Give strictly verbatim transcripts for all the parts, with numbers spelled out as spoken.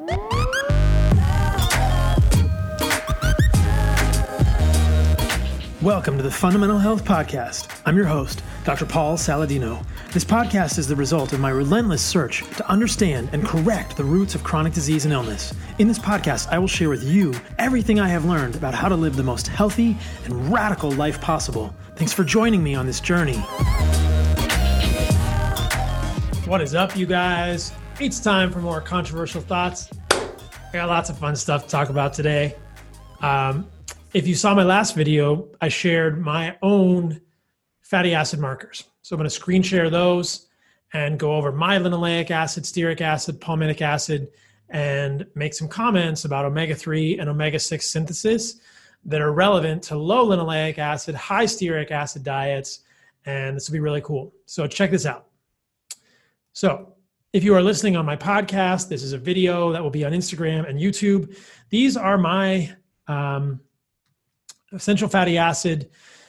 Welcome to the Fundamental Health Podcast. I'm your host, Doctor Paul Saladino. This podcast is the result of my relentless search to understand and correct the roots of chronic disease and illness. In this podcast, I will share with you everything I have learned about how to live the most healthy and radical life possible. Thanks for joining me on this journey. What is up, you guys? It's time for more controversial thoughts. I got lots of fun stuff to talk about today. Um, If you saw my last video, I shared my own fatty acid markers. So I'm going to screen share those and go over my linoleic acid, stearic acid, palmitic acid, and make some comments about omega three and omega six synthesis that are relevant to low linoleic acid, high stearic acid diets. And this will be really cool. So check this out. So if you are listening on my podcast, this is a video that will be on Instagram and YouTube. These are my um, essential fatty acid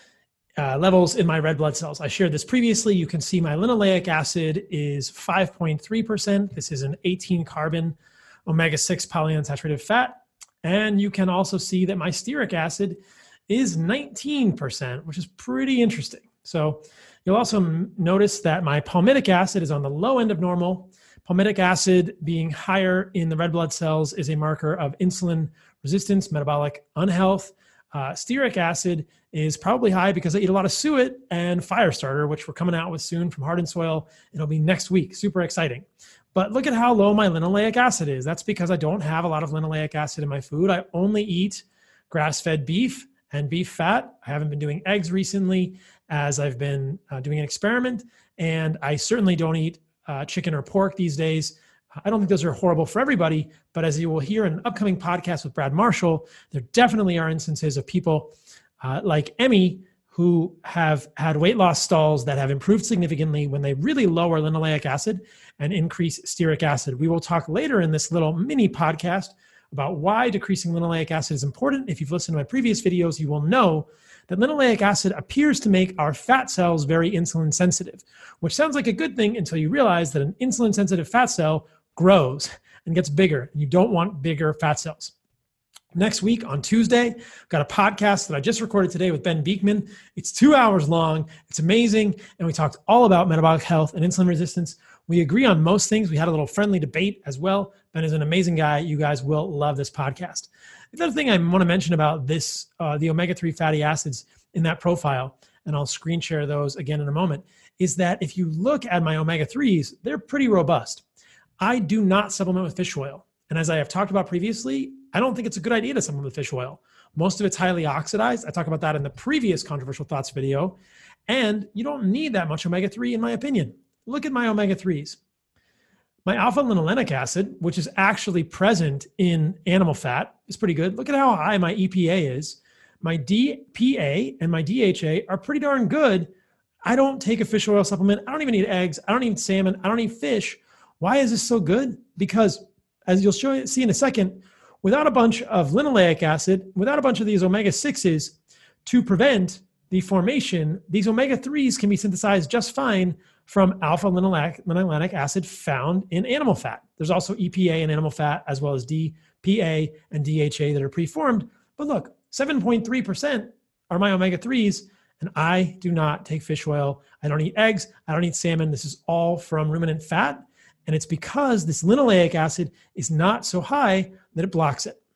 uh, levels in my red blood cells. I shared this previously. You can see my linoleic acid is five point three percent. This is an eighteen carbon omega six polyunsaturated fat. And you can also see that my stearic acid is nineteen percent, which is pretty interesting. So you'll also m- notice that my palmitic acid is on the low end of normal. Palmitic acid being higher in the red blood cells is a marker of insulin resistance, metabolic unhealth. Uh, stearic acid is probably high because I eat a lot of suet and Firestarter, which we're coming out with soon from Heart and Soil. It'll be next week. Super exciting. But look at how low my linoleic acid is. That's because I don't have a lot of linoleic acid in my food. I only eat grass-fed beef and beef fat. I haven't been doing eggs recently as I've been uh, doing an experiment. And I certainly don't eat uh, chicken or pork these days. I don't think those are horrible for everybody, but as you will hear in an upcoming podcast with Brad Marshall, there definitely are instances of people uh, like Emmy who have had weight loss stalls that have improved significantly when they really lower linoleic acid and increase stearic acid. We will talk later in this little mini podcast about why decreasing linoleic acid is important. If you've listened to my previous videos, you will know that linoleic acid appears to make our fat cells very insulin sensitive, which sounds like a good thing until you realize that an insulin sensitive fat cell grows and gets bigger. You don't want bigger fat cells. Next week on Tuesday, I've got a podcast that I just recorded today with Ben Beekman. It's two hours long. It's amazing. And we talked all about metabolic health and insulin resistance. We agree on most things. We had a little friendly debate as well. Ben is an amazing guy. You guys will love this podcast. The other thing I want to mention about this, uh, the omega three fatty acids in that profile, and I'll screen share those again in a moment, is that if you look at my omega threes, they're pretty robust. I do not supplement with fish oil. And as I have talked about previously, I don't think it's a good idea to supplement with fish oil. Most of it's highly oxidized. I talk about that in the previous Controversial Thoughts video. And you don't need that much omega three, in my opinion. Look at my omega threes. My alpha linolenic acid, which is actually present in animal fat, is pretty good. Look at how high my E P A is. My D P A and my D H A are pretty darn good. I don't take a fish oil supplement. I don't even eat eggs. I don't eat salmon. I don't eat fish. Why is this so good? Because as you'll show, see in a second, without a bunch of linoleic acid, without a bunch of these omega sixes to prevent the formation, these omega threes can be synthesized just fine from alpha linolenic, linolenic acid found in animal fat. There's also E P A in animal fat as well as D P A and D H A that are preformed. But look, seven point three percent are my omega threes, and I do not take fish oil. I don't eat eggs. I don't eat salmon. This is all from ruminant fat. And it's because this linoleic acid is not so high that it blocks it.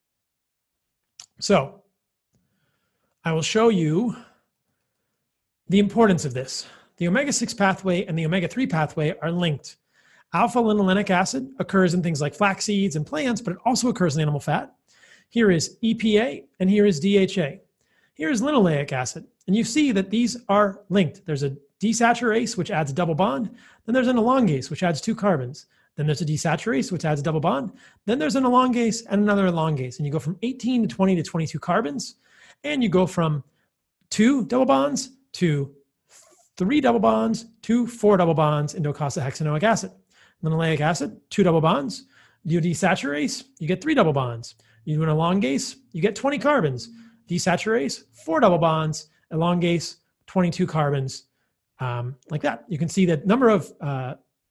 So I will show you the importance of this. The omega six pathway and the omega three pathway are linked. Alpha linolenic acid occurs in things like flax seeds and plants, but it also occurs in animal fat. Here is E P A and here is D H A. Here is linoleic acid. And you see that these are linked. There's a desaturase, which adds a double bond. Then there's an elongase, which adds two carbons. Then there's a desaturase, which adds a double bond. Then there's an elongase and another elongase. And you go from eighteen to twenty to twenty-two carbons. And you go from two double bonds to three double bonds to four double bonds in docosahexaenoic acid. Linoleic acid, two double bonds. You desaturase, you get three double bonds. You do an elongase, you get twenty carbons. Desaturase, four double bonds. Elongase, twenty-two carbons. Um, like that. You can see the number of uh,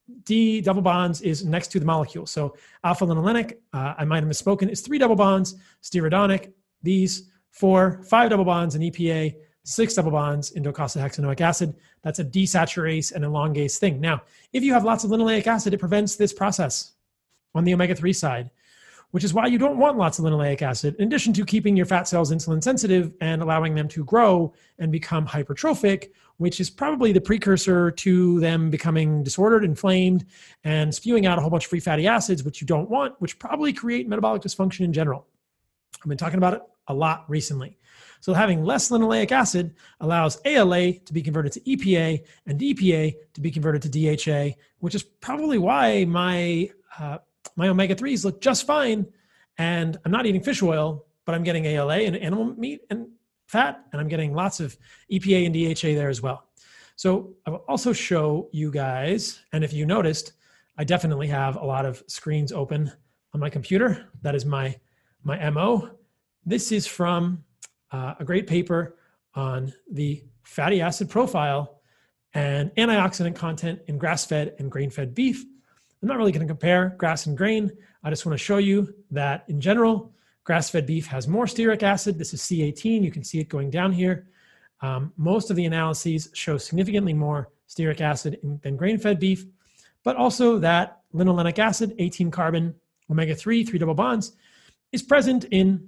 D double bonds is next to the molecule. So alpha linolenic, uh, I might have misspoken, is three double bonds, stearidonic, these four, five double bonds in E P A, six double bonds in docosahexaenoic acid. That's a desaturase and elongase thing. Now, if you have lots of linoleic acid, it prevents this process on the omega three side, which is why you don't want lots of linoleic acid, in addition to keeping your fat cells insulin sensitive and allowing them to grow and become hypertrophic, which is probably the precursor to them becoming disordered, inflamed, and spewing out a whole bunch of free fatty acids, which you don't want, which probably create metabolic dysfunction in general. I've been talking about it a lot recently. So having less linoleic acid allows A L A to be converted to E P A and D P A to be converted to D H A, which is probably why my uh, my omega threes look just fine. And I'm not eating fish oil, but I'm getting A L A and animal meat and fat, and I'm getting lots of E P A and D H A there as well. So I will also show you guys, and if you noticed, I definitely have a lot of screens open on my computer. That is my, my M O. This is from uh, a great paper on the fatty acid profile and antioxidant content in grass-fed and grain-fed beef. I'm not really going to compare grass and grain. I just want to show you that in general, grass-fed beef has more stearic acid. This is C eighteen. You can see it going down here. Um, most of the analyses show significantly more stearic acid in, than grain-fed beef, but also that linolenic acid, eighteen carbon, omega three, three double bonds, is present in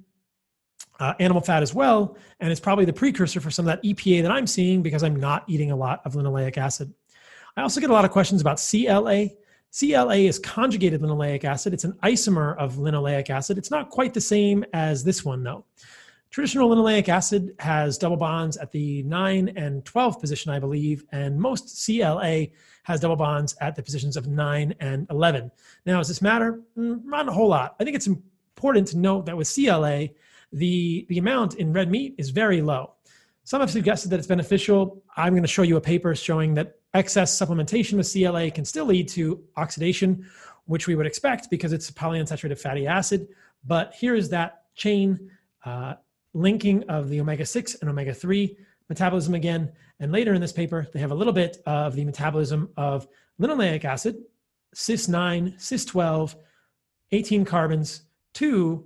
uh, animal fat as well, and it's probably the precursor for some of that E P A that I'm seeing because I'm not eating a lot of linoleic acid. I also get a lot of questions about C L A. C L A is conjugated linoleic acid. It's an isomer of linoleic acid. It's not quite the same as this one, though. Traditional linoleic acid has double bonds at the nine and twelve position, I believe, and most C L A has double bonds at the positions of nine and eleven. Now, does this matter? Not a whole lot. I think it's important to note that with C L A, the, the amount in red meat is very low. Some have suggested that it's beneficial. I'm going to show you a paper showing that excess supplementation with C L A can still lead to oxidation, which we would expect because it's a polyunsaturated fatty acid. But here is that chain uh, linking of the omega six and omega three metabolism again. And later in this paper, they have a little bit of the metabolism of linoleic acid, cis nine, cis twelve, eighteen carbons, to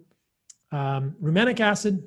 um, rumenic acid,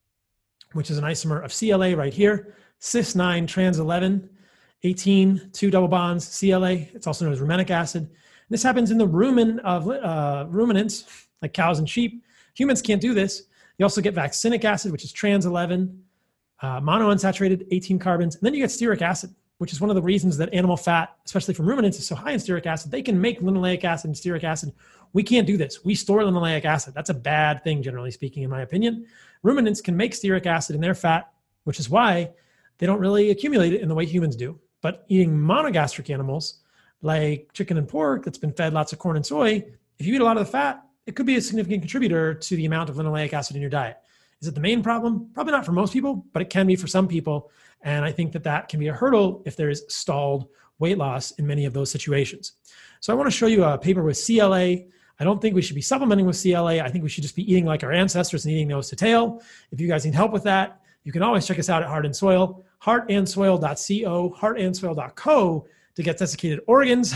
which is an isomer of C L A right here, cis nine, trans eleven, eighteen, two double bonds, C L A. It's also known as rumenic acid. And this happens in the rumen of uh, ruminants, like cows and sheep. Humans can't do this. You also get vaccinic acid, which is trans eleven, uh, monounsaturated, eighteen carbons. And then you get stearic acid, which is one of the reasons that animal fat, especially from ruminants, is so high in stearic acid. They can make linoleic acid and stearic acid. We can't do this. We store linoleic acid. That's a bad thing, generally speaking, in my opinion. Ruminants can make stearic acid in their fat, which is why they don't really accumulate it in the way humans do. But eating monogastric animals like chicken and pork that's been fed lots of corn and soy, if you eat a lot of the fat, it could be a significant contributor to the amount of linoleic acid in your diet. Is it the main problem? Probably not for most people, but it can be for some people. And I think that that can be a hurdle if there is stalled weight loss in many of those situations. So I want to show you a paper with C L A. I don't think we should be supplementing with C L A. I think we should just be eating like our ancestors and eating nose to tail. If you guys need help with that, you can always check us out at Heart and Soil, heart and soil dot co, heart and soil dot co to get desiccated organs.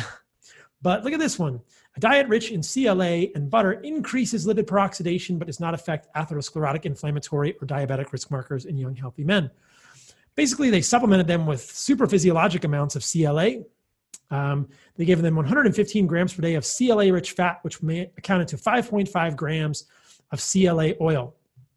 But look at this one. A diet rich in C L A and butter increases lipid peroxidation, but does not affect atherosclerotic, inflammatory, or diabetic risk markers in young, healthy men. Basically, they supplemented them with super physiologic amounts of C L A. Um, they gave them one hundred fifteen grams per day of C L A-rich fat, which may, accounted to five point five grams of C L A oil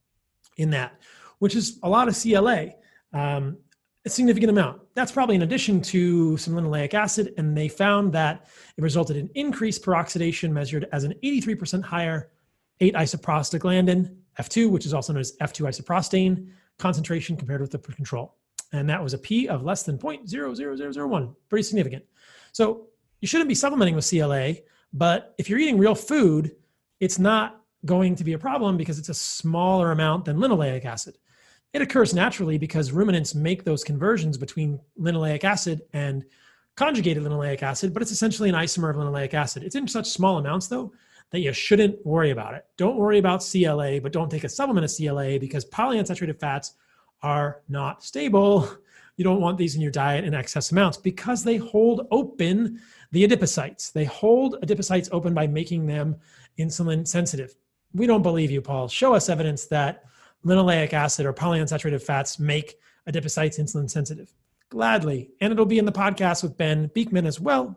in that, which is a lot of C L A, um, a significant amount. That's probably in addition to some linoleic acid, and they found that it resulted in increased peroxidation measured as an eighty-three percent higher eight isoprostaglandin, F two, which is also known as F two isoprostane concentration compared with the control. And that was a P of less than zero point zero zero zero zero one, pretty significant. So you shouldn't be supplementing with C L A, but if you're eating real food, it's not going to be a problem because it's a smaller amount than linoleic acid. It occurs naturally because ruminants make those conversions between linoleic acid and conjugated linoleic acid, but it's essentially an isomer of linoleic acid. It's in such small amounts, though, that you shouldn't worry about it. Don't worry about C L A, but don't take a supplement of C L A because polyunsaturated fats are not stable. You don't want these in your diet in excess amounts because they hold open the adipocytes. They hold adipocytes open by making them insulin sensitive. We don't believe you, Paul. Show us evidence that linoleic acid or polyunsaturated fats make adipocytes insulin sensitive. Gladly. And it'll be in the podcast with Ben Beekman as well.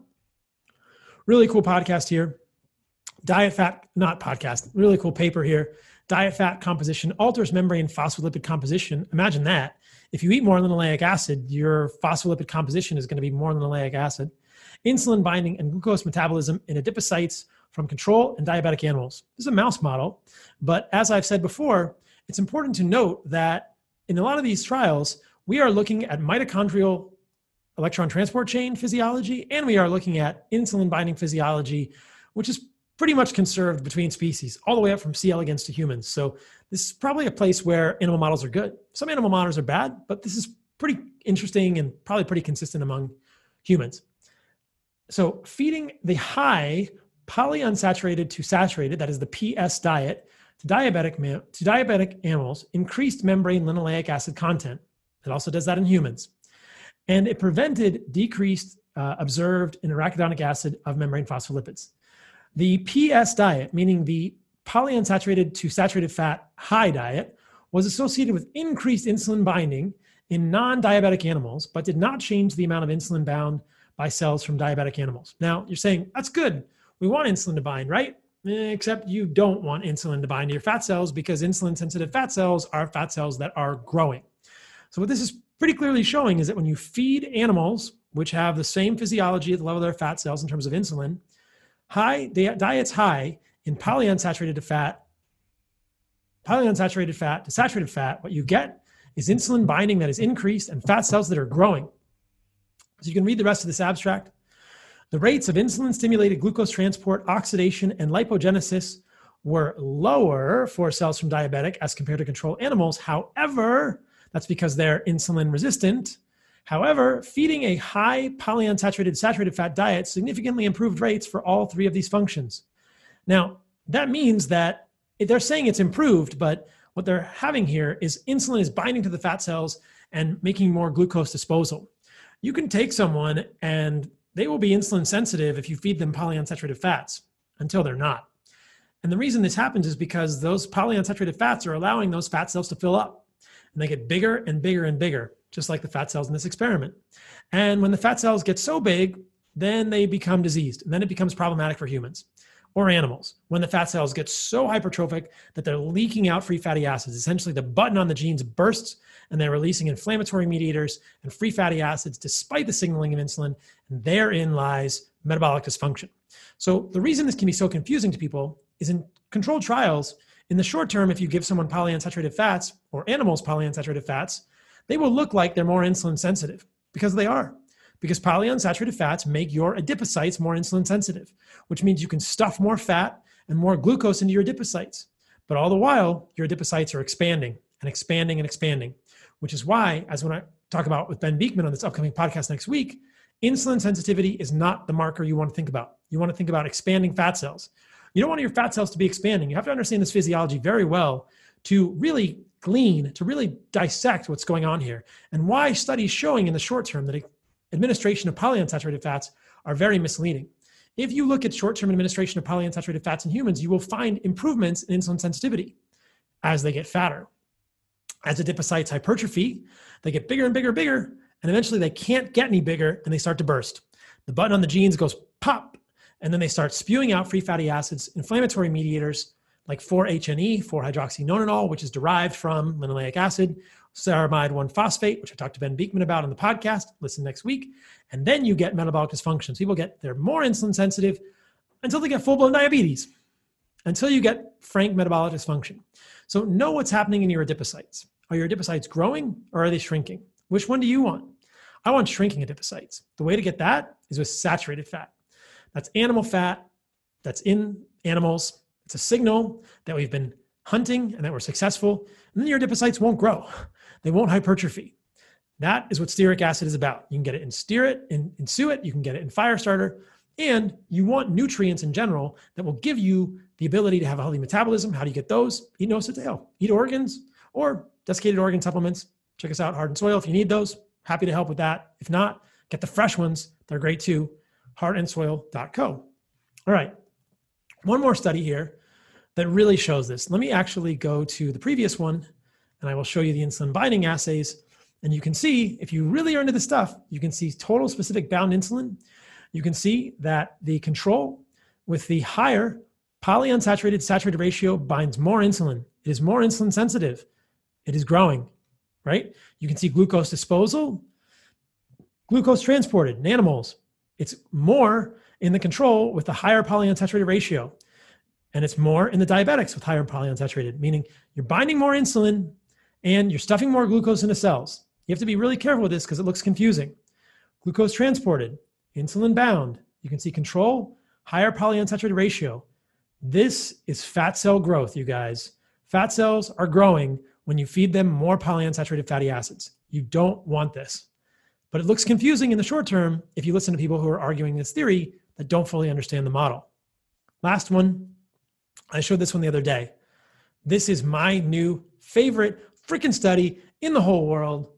Really cool podcast here. Diet fat, not podcast, really cool paper here. Diet fat composition alters membrane phospholipid composition. Imagine that. If you eat more linoleic acid, your phospholipid composition is going to be more linoleic acid. Insulin binding and glucose metabolism in adipocytes from control and diabetic animals. This is a mouse model, but as I've said before, it's important to note that in a lot of these trials, we are looking at mitochondrial electron transport chain physiology, and we are looking at insulin binding physiology, which is pretty much conserved between species, all the way up from C. elegans to humans. So this is probably a place where animal models are good. Some animal models are bad, but this is pretty interesting and probably pretty consistent among humans. So feeding the high polyunsaturated to saturated, that is the P S diet, to diabetic, to diabetic animals increased membrane linoleic acid content. It also does that in humans. And it prevented decreased uh, observed in arachidonic acid of membrane phospholipids. The P S diet, meaning the polyunsaturated to saturated fat high diet, was associated with increased insulin binding in non-diabetic animals, but did not change the amount of insulin bound by cells from diabetic animals. Now, you're saying, that's good. We want insulin to bind, right? Except you don't want insulin to bind to your fat cells because insulin-sensitive fat cells are fat cells that are growing. So what this is pretty clearly showing is that when you feed animals, which have the same physiology at the level of their fat cells in terms of insulin, high diets high in polyunsaturated fat, polyunsaturated fat to saturated fat, what you get is insulin binding that is increased and fat cells that are growing. So you can read the rest of this abstract. The rates of insulin-stimulated glucose transport, oxidation, and lipogenesis were lower for cells from diabetic as compared to control animals. However, that's because they're insulin resistant. However, feeding a high polyunsaturated saturated fat diet significantly improved rates for all three of these functions. Now, that means that they're saying it's improved, but what they're having here is insulin is binding to the fat cells and making more glucose disposal. You can take someone and they will be insulin sensitive if you feed them polyunsaturated fats until they're not. And the reason this happens is because those polyunsaturated fats are allowing those fat cells to fill up. And they get bigger and bigger and bigger, just like the fat cells in this experiment. And when the fat cells get so big, then they become diseased. And then it becomes problematic for humans or animals. When the fat cells get so hypertrophic that they're leaking out free fatty acids, essentially the button on the genes bursts and they're releasing inflammatory mediators and free fatty acids despite the signaling of insulin. And therein lies metabolic dysfunction. So the reason this can be so confusing to people is in controlled trials, in the short term, if you give someone polyunsaturated fats or animals polyunsaturated fats, they will look like they're more insulin sensitive because they are. Because polyunsaturated fats make your adipocytes more insulin sensitive, which means you can stuff more fat and more glucose into your adipocytes. But all the while, your adipocytes are expanding and expanding and expanding, which is why, as when I talk about with Ben Beekman on this upcoming podcast next week, insulin sensitivity is not the marker you want to think about. You want to think about expanding fat cells. You don't want your fat cells to be expanding. You have to understand this physiology very well to really glean, to really dissect what's going on here and why studies showing in the short term that administration of polyunsaturated fats are very misleading. If you look at short-term administration of polyunsaturated fats in humans, you will find improvements in insulin sensitivity as they get fatter. As adipocytes hypertrophy, they get bigger and bigger and bigger, and eventually they can't get any bigger and they start to burst. The button on the genes goes pop, and then they start spewing out free fatty acids, inflammatory mediators like four H N E, four hydroxynonenal, which is derived from linoleic acid, ceramide one phosphate, which I talked to Ben Beekman about on the podcast. Listen next week. And then you get metabolic dysfunctions. People get, they're more insulin sensitive until they get full-blown diabetes, until you get frank metabolic dysfunction. So know what's happening in your adipocytes. Are your adipocytes growing or are they shrinking? Which one do you want? I want shrinking adipocytes. The way to get that is with saturated fat. That's animal fat that's in animals. It's a signal that we've been hunting and that we're successful. And then your adipocytes won't grow. They won't hypertrophy. That is what stearic acid is about. You can get it in Steerit, in, in Suet, you can get it in Firestarter, and you want nutrients in general that will give you the ability to have a healthy metabolism. How do you get those? Eat no-sit-to-hell. Eat organs or desiccated organ supplements. Check us out, Heart and Soil, if you need those. Happy to help with that. If not, get the fresh ones. They're great too. heart and soil dot co. All right. One more study here that really shows this. Let me actually go to the previous one and I will show you the insulin binding assays. And you can see, if you really are into this stuff, you can see total specific bound insulin. You can see that the control with the higher polyunsaturated saturated ratio binds more insulin. It is more insulin sensitive. It is growing, right? You can see glucose disposal, glucose transported, nanomoles. It's more in the control with the higher polyunsaturated ratio. And it's more in the diabetics with higher polyunsaturated, meaning you're binding more insulin and you're stuffing more glucose into cells. You have to be really careful with this because it looks confusing. Glucose transported, insulin bound. You can see control, higher polyunsaturated ratio. This is fat cell growth, you guys. Fat cells are growing when you feed them more polyunsaturated fatty acids. You don't want this. But it looks confusing in the short term if you listen to people who are arguing this theory that don't fully understand the model. Last one, I showed this one the other day. This is my new favorite freaking study in the whole world.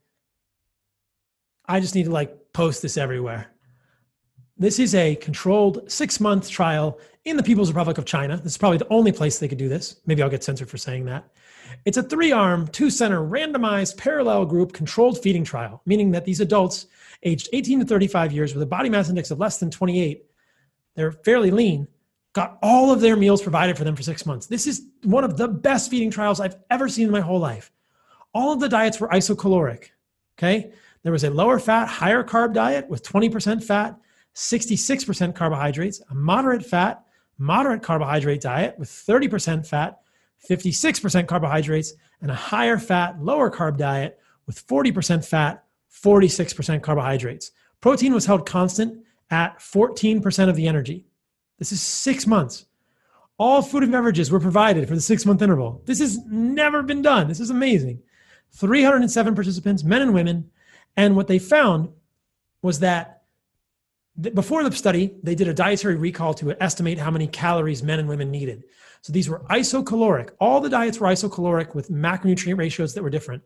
I just need to like post this everywhere. This is a controlled six-month trial in the People's Republic of China. This is probably the only place they could do this. Maybe I'll get censored for saying that. It's a three-arm, two-center, randomized, parallel group controlled feeding trial, meaning that these adults aged eighteen to thirty-five years with a body mass index of less than twenty-eight, they're fairly lean, got all of their meals provided for them for six months. This is one of the best feeding trials I've ever seen in my whole life. All of the diets were isocaloric, okay? There was a lower fat, higher carb diet with twenty percent fat, sixty-six percent carbohydrates, a moderate fat, moderate carbohydrate diet with thirty percent fat, fifty-six percent carbohydrates, and a higher fat, lower carb diet with forty percent fat, forty-six percent carbohydrates. Protein was held constant at fourteen percent of the energy. This is six months. All food and beverages were provided for the six-month interval. This has never been done. This is amazing. three hundred seven participants, men and women. And what they found was that before the study, they did a dietary recall to estimate how many calories men and women needed. So these were isocaloric. All the diets were isocaloric with macronutrient ratios that were different.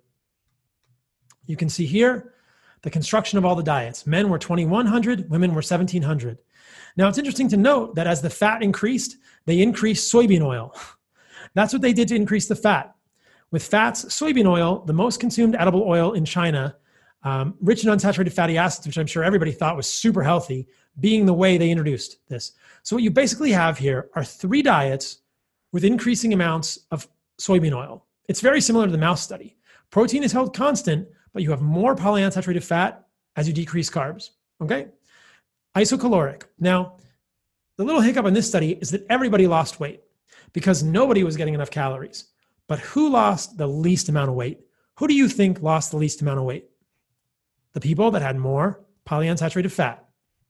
You can see here the construction of all the diets. Men were twenty-one hundred, women were seventeen hundred. Now, it's interesting to note that as the fat increased, they increased soybean oil. That's what they did to increase the fat. With fats, soybean oil, the most consumed edible oil in China, um, rich in unsaturated fatty acids, which I'm sure everybody thought was super healthy, being the way they introduced this. So what you basically have here are three diets with increasing amounts of soybean oil. It's very similar to the mouse study. Protein is held constant, but you have more polyunsaturated fat as you decrease carbs, okay? Isocaloric. Now, the little hiccup in this study is that everybody lost weight because nobody was getting enough calories. But who lost the least amount of weight? Who do you think lost the least amount of weight? The people that had more polyunsaturated fat.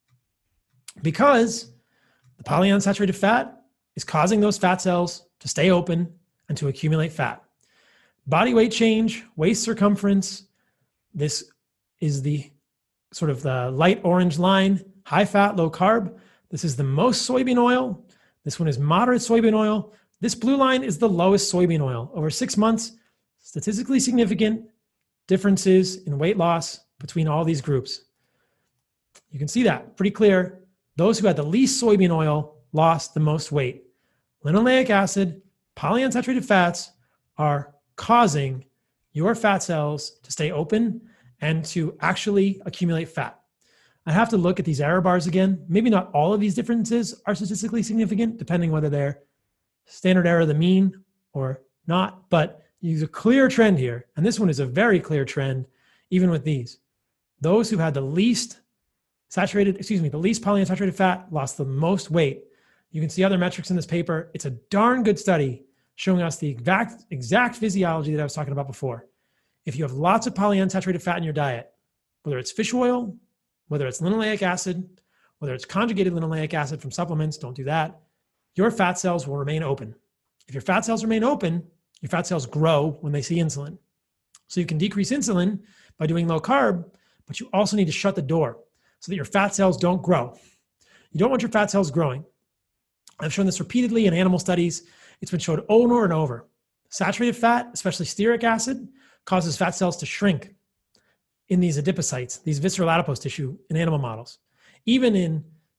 Because the polyunsaturated fat is causing those fat cells to stay open and to accumulate fat. Body weight change, waist circumference. This is the sort of the light orange line, high fat, low carb. This is the most soybean oil. This one is moderate soybean oil. This blue line is the lowest soybean oil. Over six months, statistically significant differences in weight loss between all these groups. You can see that pretty clear. Those who had the least soybean oil lost the most weight. Linoleic acid, polyunsaturated fats are causing your fat cells to stay open and to actually accumulate fat. I have to look at these error bars again. Maybe not all of these differences are statistically significant, depending whether they're standard error of the mean or not, but there's a clear trend here. And this one is a very clear trend, even with these. Those who had the least saturated, excuse me, the least polyunsaturated fat lost the most weight. You can see other metrics in this paper. It's a darn good study showing us the exact, exact physiology that I was talking about before. If you have lots of polyunsaturated fat in your diet, whether it's fish oil, whether it's linoleic acid, whether it's conjugated linoleic acid from supplements, don't do that, your fat cells will remain open. If your fat cells remain open, your fat cells grow when they see insulin. So you can decrease insulin by doing low carb, but you also need to shut the door so that your fat cells don't grow. You don't want your fat cells growing. I've shown this repeatedly in animal studies. It's been shown over and over. Saturated fat, especially stearic acid, causes fat cells to shrink in these adipocytes, these visceral adipose tissue in animal models. Even in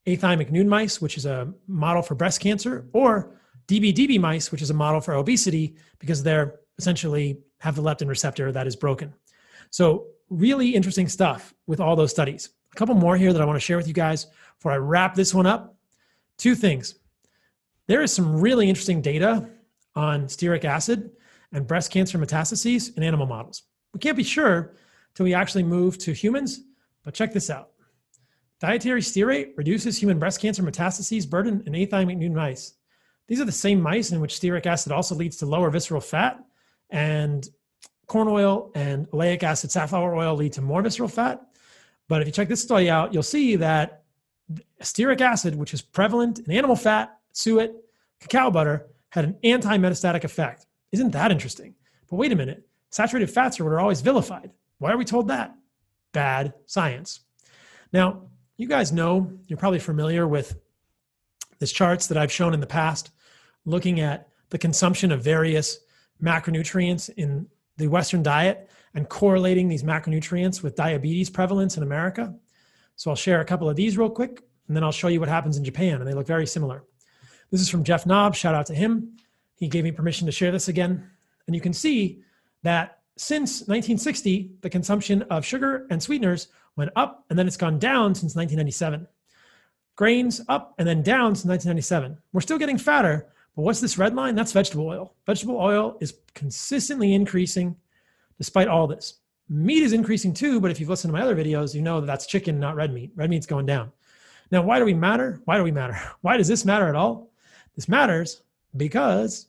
athymic nude mice, which is a model for breast cancer, or D B D B mice, which is a model for obesity, because they're essentially have the leptin receptor that is broken. So really interesting stuff with all those studies. A couple more here that I want to share with you guys before I wrap this one up. Two things. There is some really interesting data on stearic acid and breast cancer metastases in animal models. We can't be sure till we actually move to humans, but check this out. Dietary stearate reduces human breast cancer metastases burden in athymic nude mice. These are the same mice in which stearic acid also leads to lower visceral fat, and corn oil and oleic acid safflower oil lead to more visceral fat. But if you check this study out, you'll see that stearic acid, which is prevalent in animal fat, suet, cacao butter, had an anti-metastatic effect. Isn't that interesting? But wait a minute. Saturated fats are what are always vilified. Why are we told that? Bad science. Now, you guys know, you're probably familiar with these charts that I've shown in the past, looking at the consumption of various macronutrients in the Western diet and correlating these macronutrients with diabetes prevalence in America. So I'll share a couple of these real quick, and then I'll show you what happens in Japan, and they look very similar. This is from Jeff Knob. Shout out to him. He gave me permission to share this again. And you can see that since nineteen sixty, the consumption of sugar and sweeteners went up, and then it's gone down since nineteen ninety-seven. Grains up and then down since nineteen ninety-seven. We're still getting fatter, but what's this red line? That's vegetable oil. Vegetable oil is consistently increasing despite all this. Meat is increasing too, but if you've listened to my other videos, you know that that's chicken, not red meat. Red meat's going down. Now, why do we matter? Why do we matter? Why does this matter at all? This matters because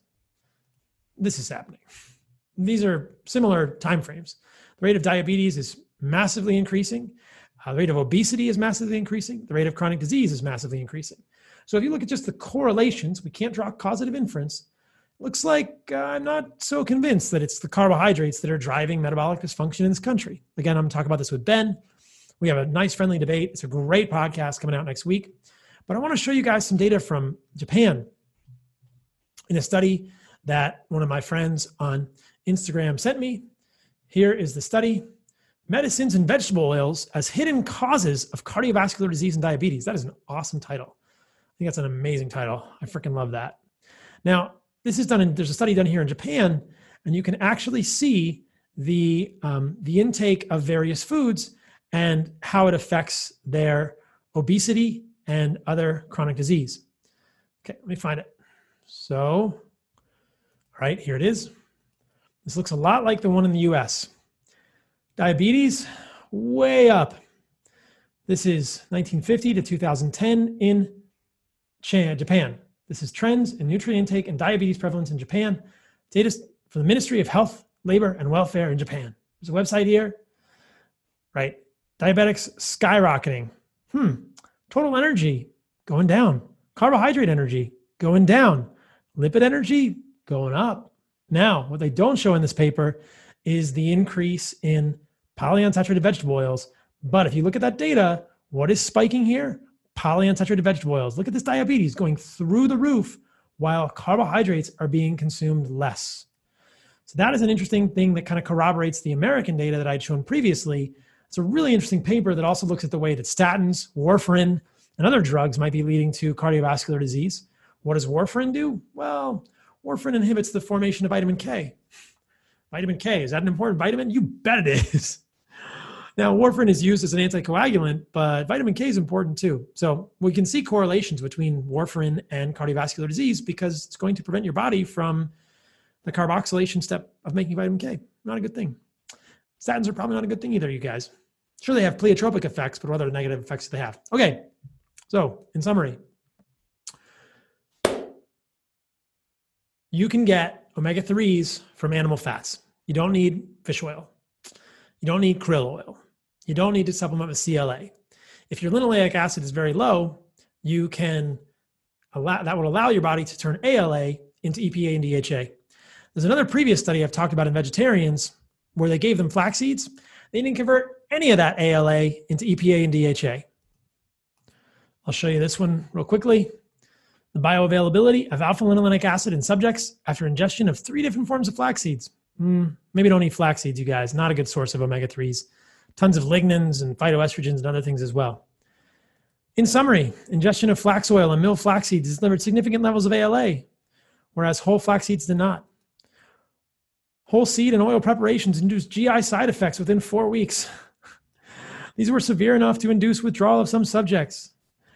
this is happening. These are similar timeframes. The rate of diabetes is massively increasing. Uh, the rate of obesity is massively increasing. The rate of chronic disease is massively increasing. So if you look at just the correlations, we can't draw causative inference. It looks like uh, I'm not so convinced that it's the carbohydrates that are driving metabolic dysfunction in this country. Again, I'm talking about this with Ben. We have a nice friendly debate. It's a great podcast coming out next week. But I want to show you guys some data from Japan in a study that one of my friends on Instagram sent me. Here is the study. Medicines and vegetable oils as hidden causes of cardiovascular disease and diabetes. That is an awesome title. I think that's an amazing title. I freaking love that. Now, this is done in, there's a study done here in Japan, and you can actually see the, um, the intake of various foods and how it affects their obesity and other chronic disease. Okay, let me find it. So, all right, here it is. This looks a lot like the one in the U S. Diabetes, way up. This is nineteen fifty to two thousand ten in Japan. This is trends in nutrient intake and diabetes prevalence in Japan. Data from the Ministry of Health, Labor, and Welfare in Japan. There's a website here, right? Diabetics skyrocketing. Hmm. Total energy going down. Carbohydrate energy going down. Lipid energy going up. Now, what they don't show in this paper is the increase in polyunsaturated vegetable oils. But if you look at that data, what is spiking here? Polyunsaturated vegetable oils. Look at this diabetes going through the roof while carbohydrates are being consumed less. So that is an interesting thing that kind of corroborates the American data that I'd shown previously. It's a really interesting paper that also looks at the way that statins, warfarin, and other drugs might be leading to cardiovascular disease. What does warfarin do? Well, warfarin inhibits the formation of vitamin K. Vitamin K, is that an important vitamin? You bet it is. Now, warfarin is used as an anticoagulant, but vitamin K is important too. So we can see correlations between warfarin and cardiovascular disease because it's going to prevent your body from the carboxylation step of making vitamin K. Not a good thing. Statins are probably not a good thing either, you guys. Sure, they have pleiotropic effects, but what other negative effects do they have? Okay, so in summary, you can get omega threes from animal fats. You don't need fish oil. You don't need krill oil. You don't need to supplement with C L A. If your linoleic acid is very low, you can allow, that will allow your body to turn A L A into E P A and D H A. There's another previous study I've talked about in vegetarians where they gave them flax seeds. They didn't convert any of that A L A into E P A and D H A. I'll show you this one real quickly. The bioavailability of alpha-linolenic acid in subjects after ingestion of three different forms of flax seeds. Mm, maybe don't eat flax seeds, you guys. Not a good source of omega threes. Tons of lignans and phytoestrogens and other things as well. In summary, ingestion of flax oil and mill flax seeds delivered significant levels of A L A, whereas whole flax seeds did not. Whole seed and oil preparations induced G I side effects within four weeks. These were severe enough to induce withdrawal of some subjects.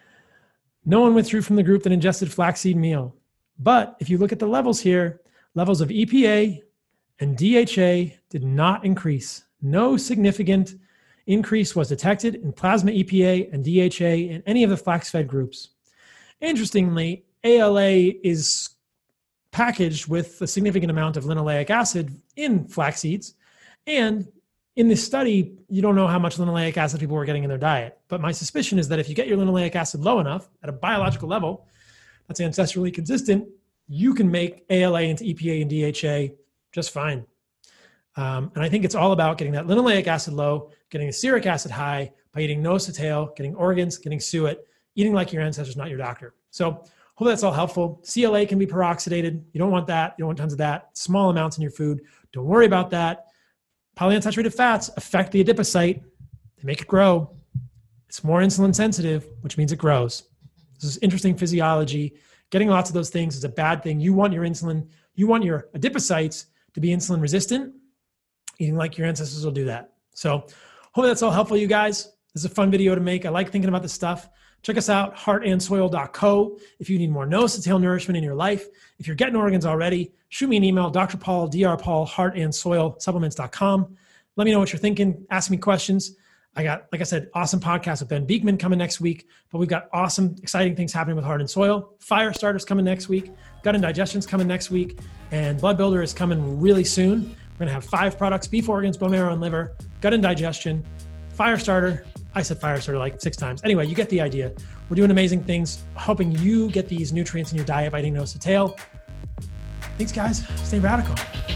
No one withdrew from the group that ingested flaxseed meal. But if you look at the levels here, levels of E P A and D H A did not increase. No significant increase was detected in plasma E P A and D H A in any of the flax-fed groups. Interestingly, A L A is packaged with a significant amount of linoleic acid in flax seeds. And in this study, you don't know how much linoleic acid people were getting in their diet. But my suspicion is that if you get your linoleic acid low enough at a biological level that's ancestrally consistent, you can make A L A into E P A and D H A just fine. Um, and I think it's all about getting that linoleic acid low, getting the stearic acid high by eating nose to tail, getting organs, getting suet, eating like your ancestors, not your doctor. So hope that's all helpful. C L A can be peroxidated. You don't want that. You don't want tons of that. Small amounts in your food. Don't worry about that. Polyunsaturated fats affect the adipocyte. They make it grow. It's more insulin sensitive, which means it grows. This is interesting physiology. Getting lots of those things is a bad thing. You want your insulin, you want your adipocytes to be insulin resistant. Eating like your ancestors will do that. So hopefully that's all helpful, you guys. This is a fun video to make. I like thinking about this stuff. Check us out, heart and soil dot co. If you need more nose to tail nourishment in your life, if you're getting organs already, shoot me an email, Doctor Paul, D R Paul, heart and soil supplements dot com. Let me know what you're thinking. Ask me questions. I got, like I said, awesome podcast with Ben Beekman coming next week, but we've got awesome, exciting things happening with Heart and Soil. Fire Starter's coming next week. Gut and Digestion's coming next week. And Blood Builder is coming really soon. We're going to have five products: beef organs, bone marrow, and liver, gut and digestion, Fire Starter. I said Fire Starter like six times. Anyway, you get the idea. We're doing amazing things, helping you get these nutrients in your diet by eating nose to tail. Thanks, guys. Stay radical.